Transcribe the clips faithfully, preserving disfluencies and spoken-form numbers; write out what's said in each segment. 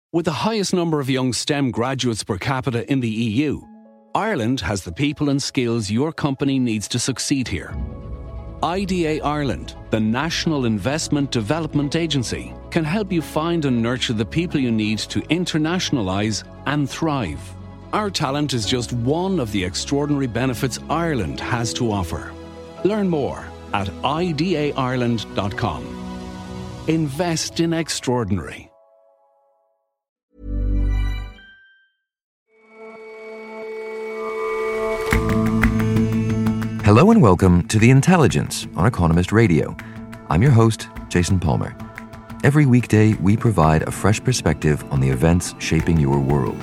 With the highest number of young STEM graduates per capita in the E U, Ireland has the people and skills your company needs to succeed here. I D A Ireland, the National Investment Development Agency, can help you find and nurture the people you need to internationalise and thrive. Our talent is just one of the extraordinary benefits Ireland has to offer. Learn more at I D A Ireland dot com. Invest in extraordinary. Hello and welcome to The Intelligence on Economist Radio. I'm your host, Jason Palmer. Every weekday, we provide a fresh perspective on the events shaping your world.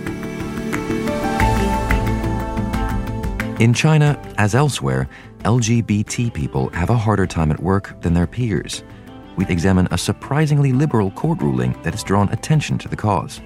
In China, as elsewhere, L G B T people have a harder time at work than their peers. We examine a surprisingly liberal court ruling that has drawn attention to the cause.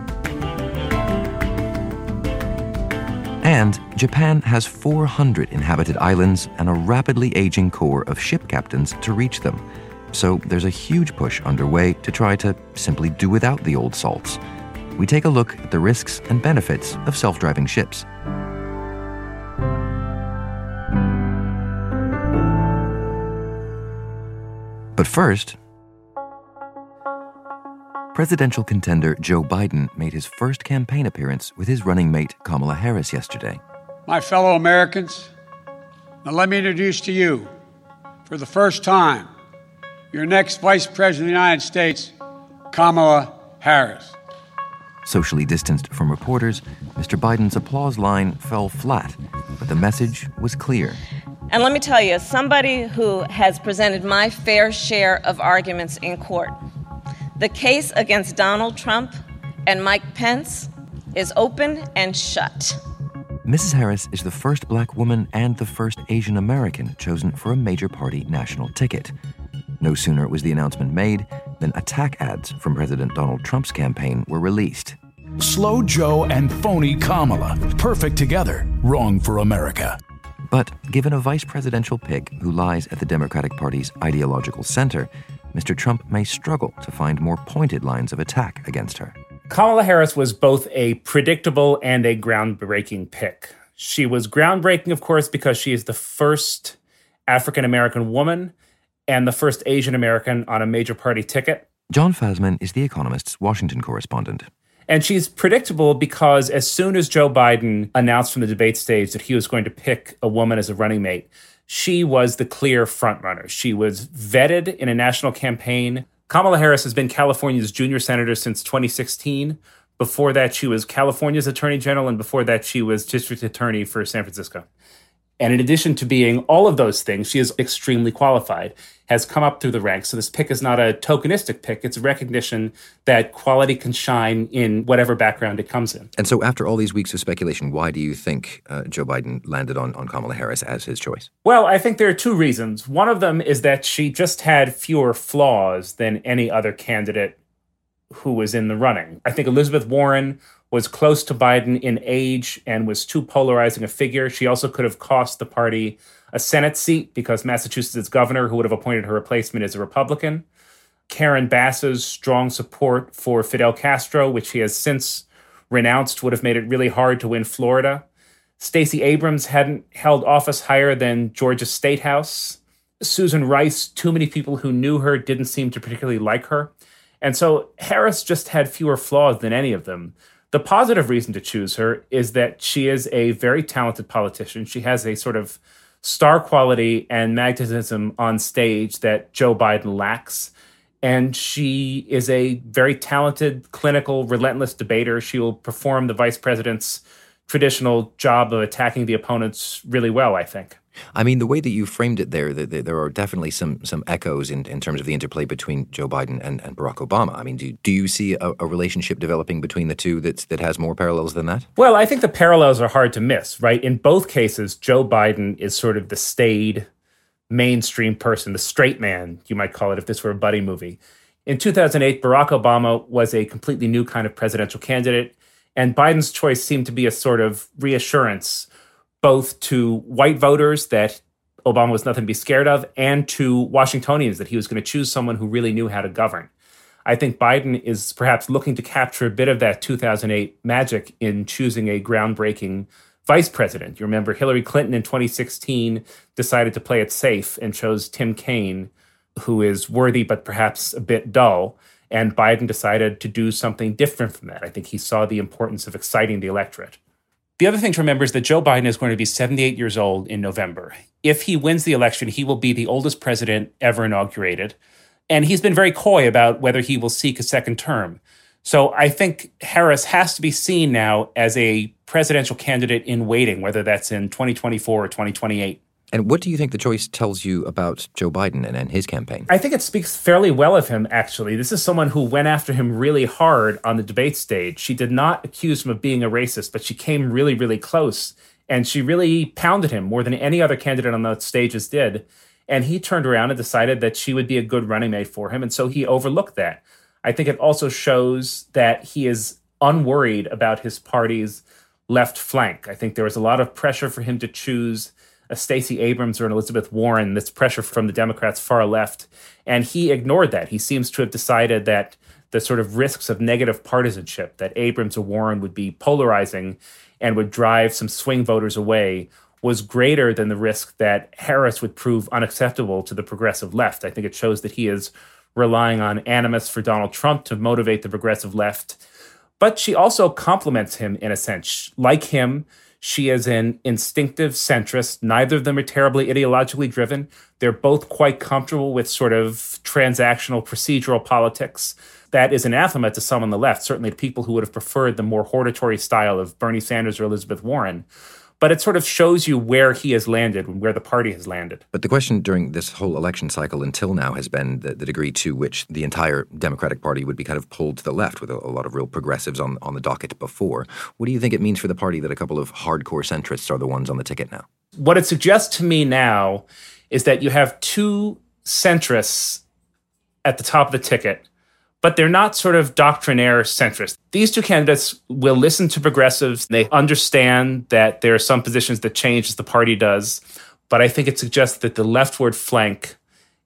And Japan has four hundred inhabited islands and a rapidly aging corps of ship captains to reach them. So there's a huge push underway to try to simply do without the old salts. We take a look at the risks and benefits of self-driving ships. But first, presidential contender Joe Biden made his first campaign appearance with his running mate Kamala Harris yesterday. My fellow Americans, now let me introduce to you, for the first time, your next Vice President of the United States, Kamala Harris. Socially distanced from reporters, Mister Biden's applause line fell flat, but the message was clear. And let me tell you, as somebody who has presented my fair share of arguments in court, the case against Donald Trump and Mike Pence is open and shut. Missus Harris is the first black woman and the first Asian American chosen for a major party national ticket. No sooner was the announcement made than attack ads from President Donald Trump's campaign were released. Slow Joe and phony Kamala. Perfect together. Wrong for America. But given a vice presidential pick who lies at the Democratic Party's ideological center, Mister Trump may struggle to find more pointed lines of attack against her. Kamala Harris was both a predictable and a groundbreaking pick. She was groundbreaking, of course, because she is the first African-American woman and the first Asian American on a major party ticket. John Fasman is The Economist's Washington correspondent. And she's predictable because as soon as Joe Biden announced from the debate stage that he was going to pick a woman as a running mate, she was the clear frontrunner. She was vetted in a national campaign. Kamala Harris has been California's junior senator since twenty sixteen. Before that, she was California's attorney general, and before that, she was district attorney for San Francisco. And in addition to being all of those things, she is extremely qualified, has come up through the ranks. So this pick is not a tokenistic pick. It's a recognition that quality can shine in whatever background it comes in. And so after all these weeks of speculation, why do you think uh, Joe Biden landed on, on Kamala Harris as his choice? Well, I think there are two reasons. One of them is that she just had fewer flaws than any other candidate who was in the running. I think Elizabeth Warren was close to Biden in age and was too polarizing a figure. She also could have cost the party a Senate seat because Massachusetts' governor, who would have appointed her replacement, is a Republican. Karen Bass's strong support for Fidel Castro, which he has since renounced, would have made it really hard to win Florida. Stacey Abrams hadn't held office higher than Georgia State House. Susan Rice, too many people who knew her didn't seem to particularly like her. And so Harris just had fewer flaws than any of them. The positive reason to choose her is that she is a very talented politician. She has a sort of star quality and magnetism on stage that Joe Biden lacks. And she is a very talented, clinical, relentless debater. She will perform the vice president's traditional job of attacking the opponents really well, I think. I mean, the way that you framed it there, the, the, there are definitely some some echoes in, in terms of the interplay between Joe Biden and, and Barack Obama. I mean, do, do you see a, a relationship developing between the two that's, that has more parallels than that? Well, I think the parallels are hard to miss, right? In both cases, Joe Biden is sort of the staid, mainstream person, the straight man, you might call it if this were a buddy movie. In two thousand eight, Barack Obama was a completely new kind of presidential candidate, and Biden's choice seemed to be a sort of reassurance both to white voters that Obama was nothing to be scared of and to Washingtonians that he was going to choose someone who really knew how to govern. I think Biden is perhaps looking to capture a bit of that two thousand eight magic in choosing a groundbreaking vice president. You remember Hillary Clinton in twenty sixteen decided to play it safe and chose Tim Kaine, who is worthy but perhaps a bit dull. And Biden decided to do something different from that. I think he saw the importance of exciting the electorate. The other thing to remember is that Joe Biden is going to be seventy-eight years old in November. If he wins the election, he will be the oldest president ever inaugurated. And he's been very coy about whether he will seek a second term. So I think Harris has to be seen now as a presidential candidate in waiting, whether that's in twenty twenty-four or twenty twenty-eight. And what do you think the choice tells you about Joe Biden and, and his campaign? I think it speaks fairly well of him, actually. This is someone who went after him really hard on the debate stage. She did not accuse him of being a racist, but she came really, really close. And she really pounded him more than any other candidate on those stages did. And he turned around and decided that she would be a good running mate for him. And so he overlooked that. I think it also shows that he is unworried about his party's left flank. I think there was a lot of pressure for him to choose a Stacey Abrams or an Elizabeth Warren, this pressure from the Democrats' far left. And he ignored that. He seems to have decided that the sort of risks of negative partisanship, that Abrams or Warren would be polarizing and would drive some swing voters away, was greater than the risk that Harris would prove unacceptable to the progressive left. I think it shows that he is relying on animus for Donald Trump to motivate the progressive left. But she also compliments him in a sense. Like him, she is an instinctive centrist. Neither of them are terribly ideologically driven. They're both quite comfortable with sort of transactional procedural politics. That is anathema to some on the left, certainly to people who would have preferred the more hortatory style of Bernie Sanders or Elizabeth Warren. But it sort of shows you where he has landed and where the party has landed. But the question during this whole election cycle until now has been the, the degree to which the entire Democratic Party would be kind of pulled to the left with a, a lot of real progressives on, on the docket before. What do you think it means for the party that a couple of hardcore centrists are the ones on the ticket now? What it suggests to me now is that you have two centrists at the top of the ticket, but they're not sort of doctrinaire centrists. These two candidates will listen to progressives. They understand that there are some positions that change as the party does. But I think it suggests that the leftward flank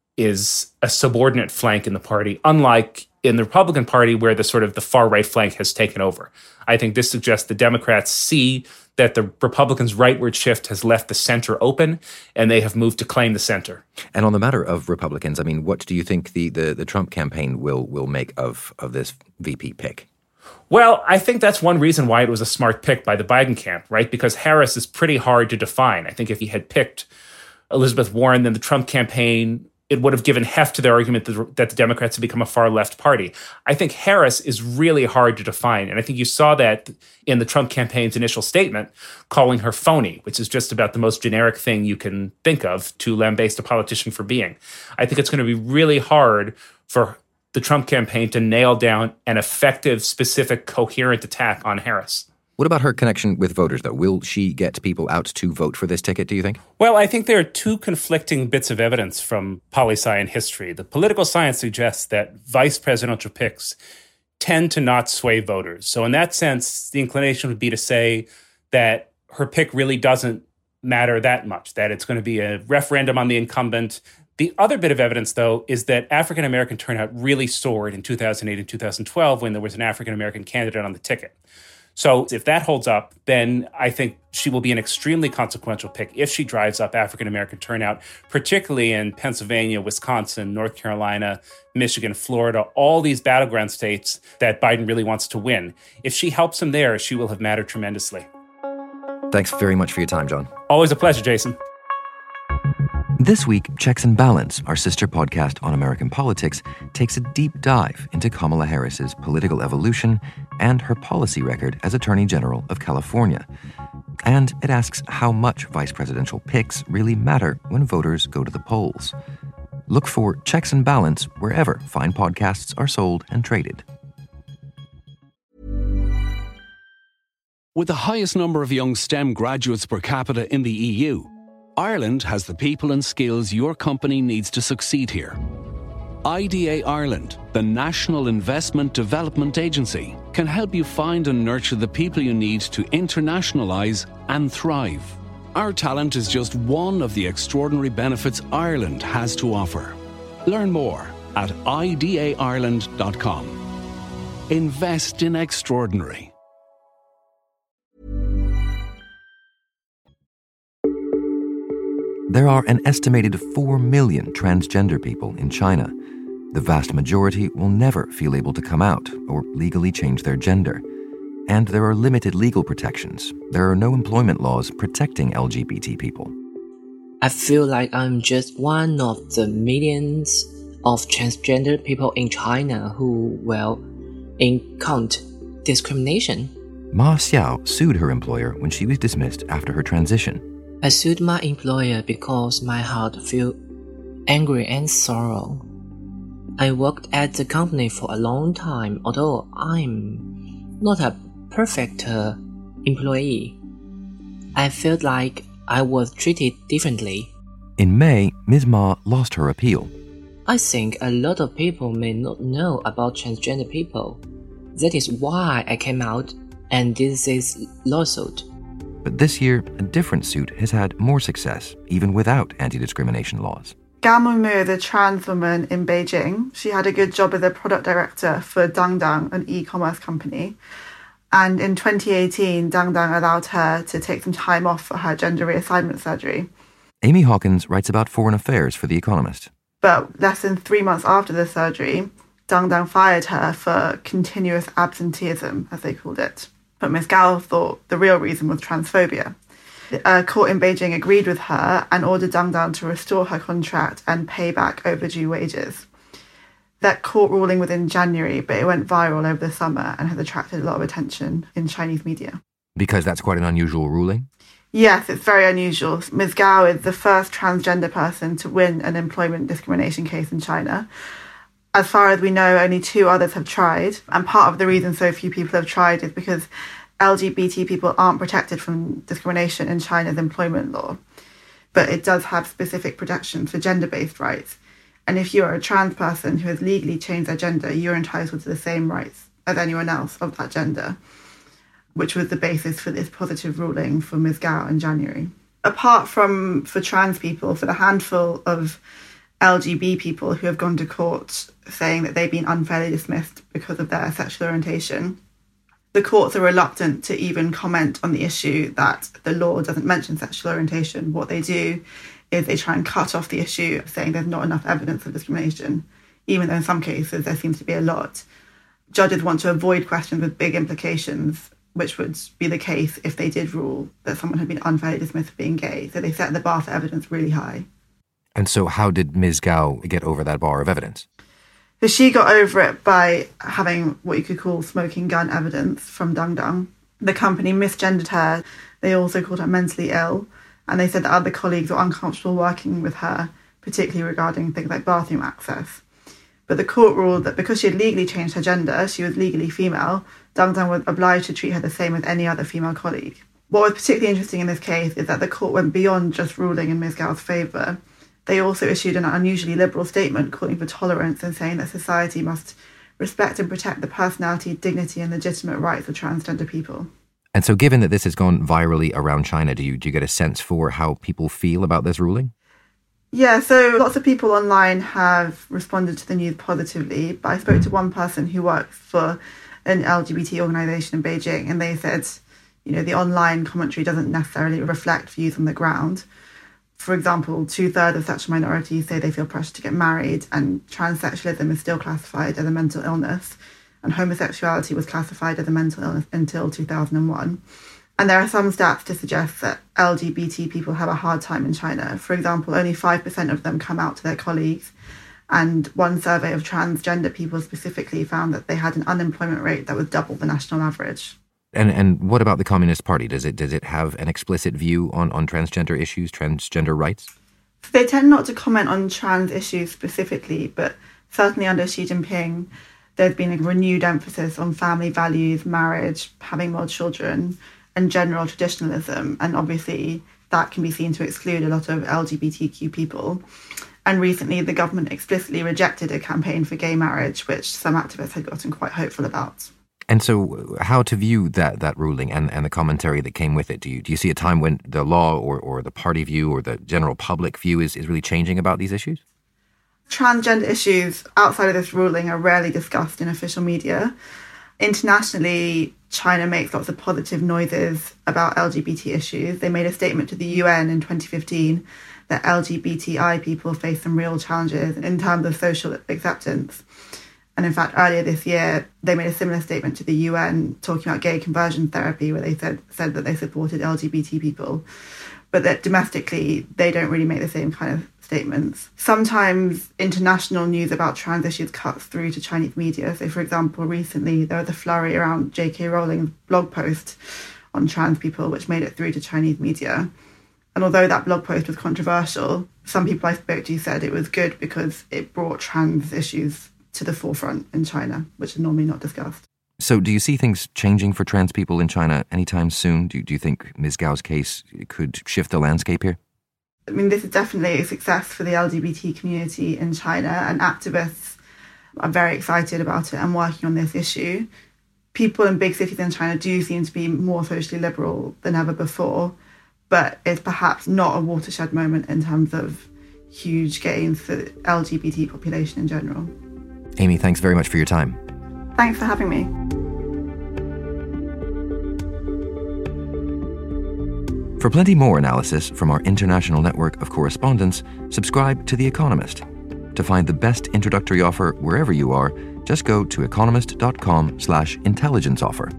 is a subordinate flank in the party, unlike in the Republican Party where the sort of the far right flank has taken over. I think this suggests the Democrats see that the Republicans' rightward shift has left the center open, and they have moved to claim the center. And on the matter of Republicans, I mean, what do you think the, the, the Trump campaign will will make of, of this V P pick? Well, I think that's one reason why it was a smart pick by the Biden camp, right? Because Harris is pretty hard to define. I think if he had picked Elizabeth Warren, then the Trump campaign, it would have given heft to their argument that, that the Democrats have become a far left party. I think Harris is really hard to define. And I think you saw that in the Trump campaign's initial statement, calling her phony, which is just about the most generic thing you can think of to lambaste a politician for being. I think it's going to be really hard for the Trump campaign to nail down an effective, specific, coherent attack on Harris. What about her connection with voters, though? Will she get people out to vote for this ticket, do you think? Well, I think there are two conflicting bits of evidence from poli-sci and history. The political science suggests that vice presidential picks tend to not sway voters. So in that sense, the inclination would be to say that her pick really doesn't matter that much, that it's going to be a referendum on the incumbent. The other bit of evidence, though, is that African-American turnout really soared in two thousand eight and two thousand twelve when there was an African-American candidate on the ticket. So if that holds up, then I think she will be an extremely consequential pick if she drives up African-American turnout, particularly in Pennsylvania, Wisconsin, North Carolina, Michigan, Florida, all these battleground states that Biden really wants to win. If she helps him there, she will have mattered tremendously. Thanks very much for your time, John. Always a pleasure, Jason. This week, Checks and Balance, our sister podcast on American politics, takes a deep dive into Kamala Harris's political evolution and her policy record as Attorney General of California. And it asks how much vice presidential picks really matter when voters go to the polls. Look for Checks and Balance wherever fine podcasts are sold and traded. With the highest number of young STEM graduates per capita in the E U, Ireland has the people and skills your company needs to succeed here. I D A Ireland, the National Investment Development Agency, can help you find and nurture the people you need to internationalise and thrive. Our talent is just one of the extraordinary benefits Ireland has to offer. Learn more at I D A Ireland dot com. Invest in extraordinary. There are an estimated four million transgender people in China. The vast majority will never feel able to come out or legally change their gender. And there are limited legal protections. There are no employment laws protecting L G B T people. I feel like I'm just one of the millions of transgender people in China who will encounter discrimination. Ma Xiao sued her employer when she was dismissed after her transition. I sued my employer because my heart felt angry and sorrow. I worked at the company for a long time, although I'm not a perfect uh, employee. I felt like I was treated differently. In May, Miz Ma lost her appeal. I think a lot of people may not know about transgender people. That is why I came out and did this lawsuit. But this year, a different suit has had more success, even without anti-discrimination laws. Gao Mengmu, the trans woman in Beijing, she had a good job as a product director for Dangdang, an e-commerce company. And in twenty eighteen, Dangdang allowed her to take some time off for her gender reassignment surgery. Amy Hawkins writes about foreign affairs for The Economist. But less than three months after the surgery, Dangdang fired her for continuous absenteeism, as they called it. But Miz Gao thought the real reason was transphobia. A court in Beijing agreed with her and ordered Dangdang to restore her contract and pay back overdue wages. That court ruling was in January, but it went viral over the summer and has attracted a lot of attention in Chinese media. Because that's quite an unusual ruling? Yes, it's very unusual. Miz Gao is the first transgender person to win an employment discrimination case in China. As far as we know, only two others have tried, and part of the reason so few people have tried is because L G B T people aren't protected from discrimination in China's employment law. But it does have specific protections for gender-based rights. And if you are a trans person who has legally changed their gender, you're entitled to the same rights as anyone else of that gender, which was the basis for this positive ruling for Miz Gao in January. Apart from for trans people, for the handful of L G B T people who have gone to court saying that they've been unfairly dismissed because of their sexual orientation, the courts are reluctant to even comment on the issue that the law doesn't mention sexual orientation. What they do is they try and cut off the issue, saying there's not enough evidence of discrimination, even though in some cases there seems to be a lot. Judges want to avoid questions with big implications, which would be the case if they did rule that someone had been unfairly dismissed for being gay. So they set the bar for evidence really high. And so how did Miz Gao get over that bar of evidence? So she got over it by having what you could call smoking gun evidence from Dangdang. The company misgendered her. They also called her mentally ill. And they said that other colleagues were uncomfortable working with her, particularly regarding things like bathroom access. But the court ruled that because she had legally changed her gender, she was legally female, Dangdang was obliged to treat her the same as any other female colleague. What was particularly interesting in this case is that the court went beyond just ruling in Miz Gao's favour. They also issued an unusually liberal statement calling for tolerance and saying that society must respect and protect the personality, dignity and legitimate rights of transgender people. And so given that this has gone virally around China, do you, do you get a sense for how people feel about this ruling? Yeah, so lots of people online have responded to the news positively, but I spoke to one person who works for an L G B T organisation in Beijing, and they said, you know, the online commentary doesn't necessarily reflect views on the ground. For example, two-thirds of sexual minorities say they feel pressure to get married, and transsexualism is still classified as a mental illness, and homosexuality was classified as a mental illness until two thousand one. And there are some stats to suggest that L G B T people have a hard time in China. For example, only five percent of them come out to their colleagues, and one survey of transgender people specifically found that they had an unemployment rate that was double the national average. And and what about the Communist Party? Does it does it have an explicit view on, on transgender issues, transgender rights? They tend not to comment on trans issues specifically, but certainly under Xi Jinping, there's been a renewed emphasis on family values, marriage, having more children, and general traditionalism. And obviously that can be seen to exclude a lot of L G B T Q people. And recently the government explicitly rejected a campaign for gay marriage, which some activists had gotten quite hopeful about. And so how to view that that ruling and, and the commentary that came with it? Do you do you see a time when the law or, or the party view or the general public view is, is really changing about these issues? Transgender issues outside of this ruling are rarely discussed in official media. Internationally, China makes lots of positive noises about L G B T issues. They made a statement to the U N in twenty fifteen that L G B T I people face some real challenges in terms of social acceptance. And in fact, earlier this year, they made a similar statement to the U N talking about gay conversion therapy, where they said, said that they supported L G B T people, but that domestically, they don't really make the same kind of statements. Sometimes international news about trans issues cuts through to Chinese media. So, for example, recently there was a flurry around J K Rowling's blog post on trans people, which made it through to Chinese media. And although that blog post was controversial, some people I spoke to said it was good because it brought trans issues to the forefront in China, which are normally not discussed. So do you see things changing for trans people in China anytime soon? Do, do you think Miz Gao's case could shift the landscape here? I mean, this is definitely a success for the L G B T community in China, and activists are very excited about it and working on this issue. People in big cities in China do seem to be more socially liberal than ever before, but it's perhaps not a watershed moment in terms of huge gains for the L G B T population in general. Amy, thanks very much for your time. Thanks for having me. For plenty more analysis from our international network of correspondents, subscribe to The Economist. To find the best introductory offer wherever you are, just go to economist.com slash intelligence offer.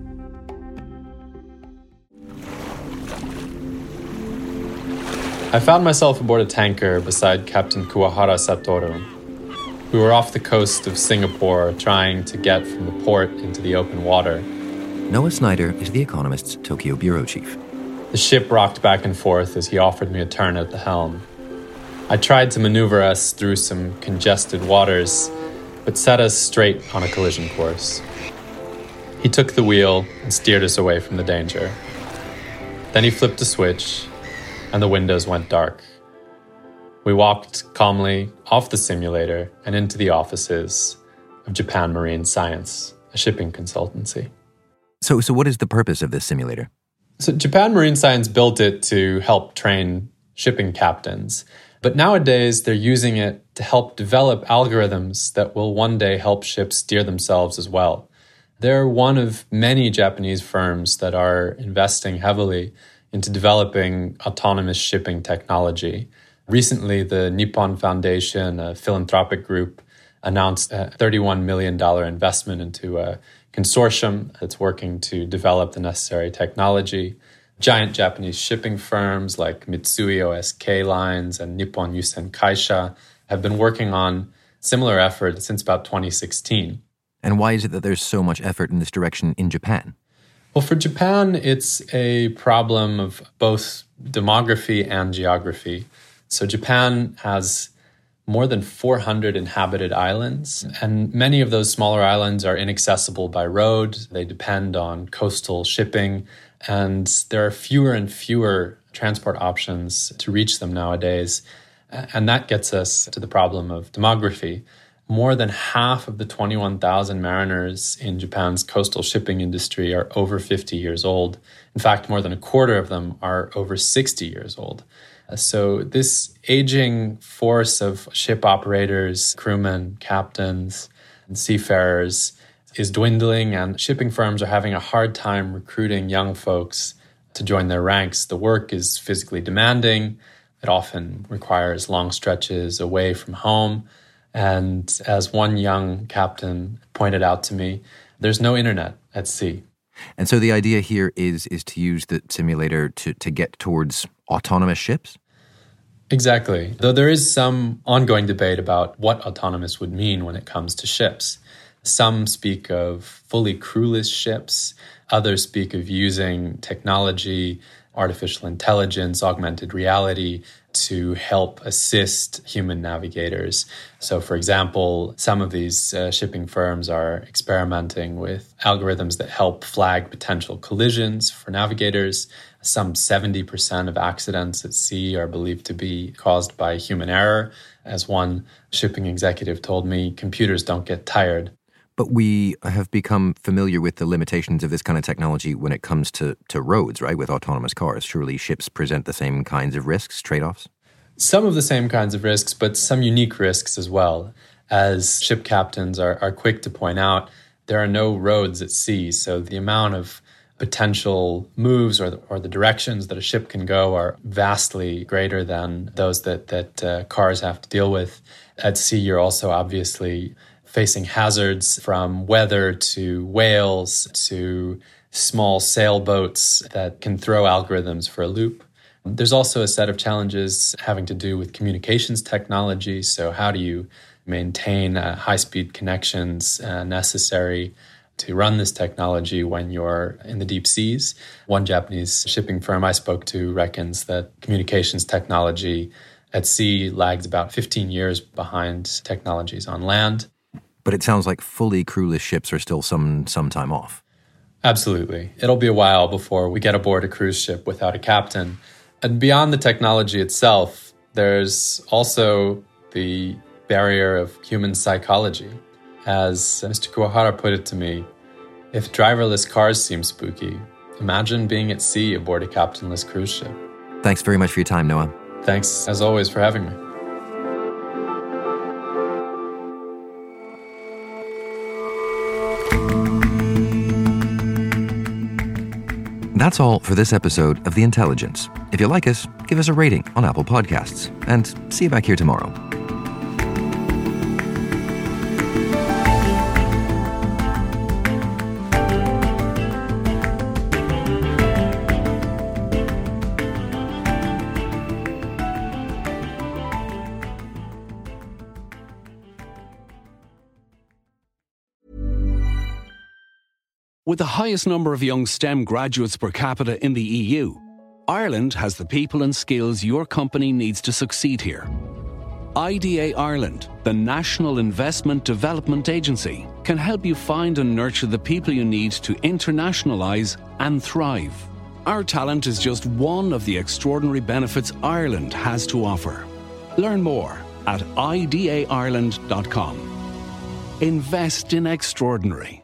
I found myself aboard a tanker beside Captain Kuwahara Satoru. We were off the coast of Singapore, trying to get from the port into the open water. Noah Snyder is The Economist's Tokyo bureau chief. The ship rocked back and forth as he offered me a turn at the helm. I tried to maneuver us through some congested waters, but set us straight on a collision course. He took the wheel and steered us away from the danger. Then he flipped a switch, and the windows went dark. We walked calmly off the simulator and into the offices of Japan Marine Science, a shipping consultancy. So, so what is the purpose of this simulator? So Japan Marine Science built it to help train shipping captains, but nowadays they're using it to help develop algorithms that will one day help ships steer themselves as well. They're one of many Japanese firms that are investing heavily into developing autonomous shipping technology. Recently, the Nippon Foundation, a philanthropic group, announced a thirty-one million dollars investment into a consortium that's working to develop the necessary technology. Giant Japanese shipping firms like Mitsui O S K Lines and Nippon Yusen Kaisha have been working on similar efforts since about twenty sixteen. And why is it that there's so much effort in this direction in Japan? Well, for Japan, it's a problem of both demography and geography. So Japan has more than four hundred inhabited islands, and many of those smaller islands are inaccessible by road. They depend on coastal shipping, and there are fewer and fewer transport options to reach them nowadays. And that gets us to the problem of demography. More than half of the twenty-one thousand mariners in Japan's coastal shipping industry are over fifty years old. In fact, more than a quarter of them are over sixty years old. So this aging force of ship operators, crewmen, captains, and seafarers is dwindling, and shipping firms are having a hard time recruiting young folks to join their ranks. The work is physically demanding. It often requires long stretches away from home. And as one young captain pointed out to me, there's no internet at sea. And so the idea here is is to use the simulator to, to get towards autonomous ships? Exactly. Though there is some ongoing debate about what autonomous would mean when it comes to ships. Some speak of fully crewless ships. Others speak of using technology, artificial intelligence, augmented reality to help assist human navigators. So, for example, some of these uh, shipping firms are experimenting with algorithms that help flag potential collisions for navigators. Some seventy percent of accidents at sea are believed to be caused by human error. As one shipping executive told me, computers don't get tired. But we have become familiar with the limitations of this kind of technology when it comes to, to roads, right, with autonomous cars. Surely ships present the same kinds of risks, trade-offs? some of the same kinds of risks, but some unique risks as well. As ship captains are, are quick to point out, there are no roads at sea, so the amount of potential moves or the, or the directions that a ship can go are vastly greater than those that, that uh, cars have to deal with. At sea, you're also obviously facing hazards from weather to whales to small sailboats that can throw algorithms for a loop. There's also a set of challenges having to do with communications technology. So how do you maintain uh, high-speed connections uh, necessary to run this technology when you're in the deep seas? One Japanese shipping firm I spoke to reckons that communications technology at sea lags about fifteen years behind technologies on land. But it sounds like fully crewless ships are still some some time off. Absolutely. It'll be a while before we get aboard a cruise ship without a captain. And beyond the technology itself, there's also the barrier of human psychology. As Mister Kuwahara put it to me, if driverless cars seem spooky, imagine being at sea aboard a captainless cruise ship. Thanks very much for your time, Noah. Thanks, as always, for having me. That's all for this episode of The Intelligence. If you like us, give us a rating on Apple Podcasts. And see you back here tomorrow. With the highest number of young STEM graduates per capita in the E U, Ireland has the people and skills your company needs to succeed here. I D A Ireland, the National Investment Development Agency, can help you find and nurture the people you need to internationalise and thrive. Our talent is just one of the extraordinary benefits Ireland has to offer. Learn more at I D A Ireland dot com. Invest in extraordinary.